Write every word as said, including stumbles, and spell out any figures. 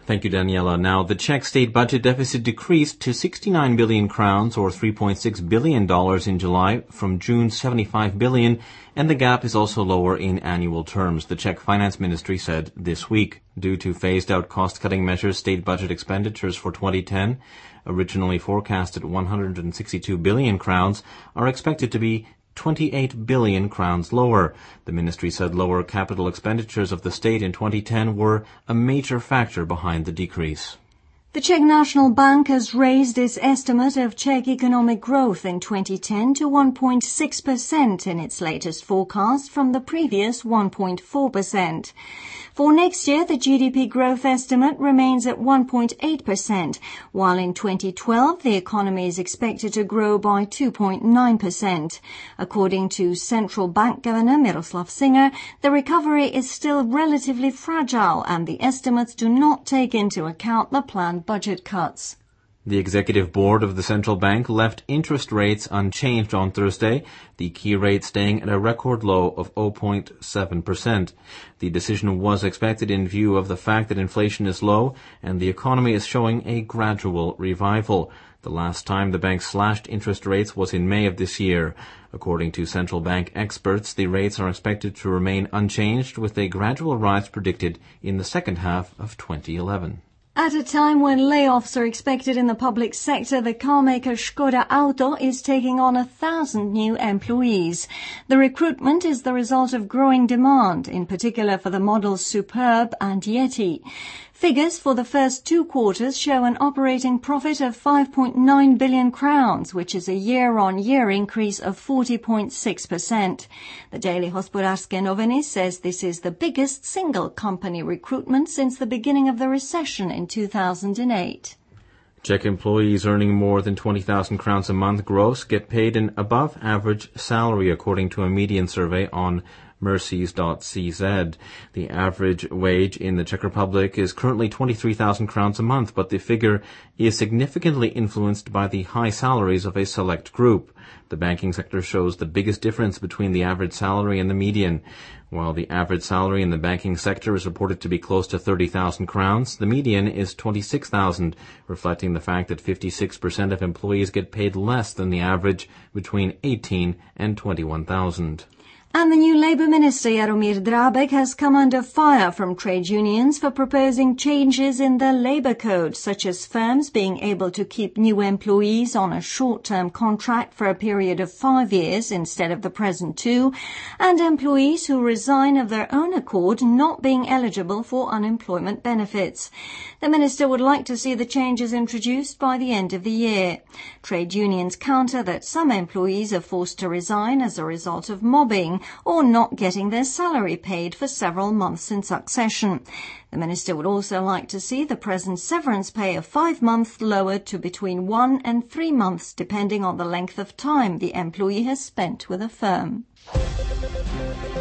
Thank you, Daniela. Now, the Czech state budget deficit decreased to sixty-nine billion crowns, or three point six billion dollars in July, from June's seventy-five billion dollars, and the gap is also lower in annual terms, the Czech Finance Ministry said this week. Due to phased-out cost-cutting measures, state budget expenditures for twenty ten, originally forecast at one hundred sixty-two billion crowns, are expected to be twenty-eight billion crowns lower. The ministry said lower capital expenditures of the state in twenty ten were a major factor behind the decrease. The Czech National Bank has raised its estimate of Czech economic growth in twenty ten to one point six percent in its latest forecast from the previous one point four percent. For next year, the G D P growth estimate remains at one point eight percent, while in twenty twelve the economy is expected to grow by two point nine percent. According to Central Bank Governor Miroslav Singer, the recovery is still relatively fragile and the estimates do not take into account the planned budget cuts. The executive board of the central bank left interest rates unchanged on Thursday, the key rate staying at a record low of zero point seven percent. The decision was expected in view of the fact that inflation is low and the economy is showing a gradual revival. The last time the bank slashed interest rates was in May of this year. According to central bank experts, the rates are expected to remain unchanged, with a gradual rise predicted in the second half of twenty eleven. At a time when layoffs are expected in the public sector, the carmaker Škoda Auto is taking on a thousand new employees. The recruitment is the result of growing demand, in particular for the models Superb and Yeti. Figures for the first two quarters show an operating profit of five point nine billion crowns, which is a year-on-year increase of forty point six percent. The daily Hospodářské noviny says this is the biggest single company recruitment since the beginning of the recession in two thousand eight. Czech employees earning more than twenty thousand crowns a month gross get paid an above-average salary, according to a median survey on mercies dot c z. The average wage in the Czech Republic is currently twenty-three thousand crowns a month, but the figure is significantly influenced by the high salaries of a select group. The banking sector shows the biggest difference between the average salary and the median. While the average salary in the banking sector is reported to be close to thirty thousand crowns, the median is twenty-six thousand, reflecting the fact that fifty-six percent of employees get paid less than the average, between eighteen and twenty-one thousand. And the new Labour Minister Jaromír Drábek has come under fire from trade unions for proposing changes in the labour code, such as firms being able to keep new employees on a short-term contract for a period of five years instead of the present two, and employees who resign of their own accord not being eligible for unemployment benefits. The minister would like to see the changes introduced by the end of the year. Trade unions counter that some employees are forced to resign as a result of mobbing or not getting their salary paid for several months in succession. The minister would also like to see the present severance pay of five months lowered to between one and three months, depending on the length of time the employee has spent with a firm.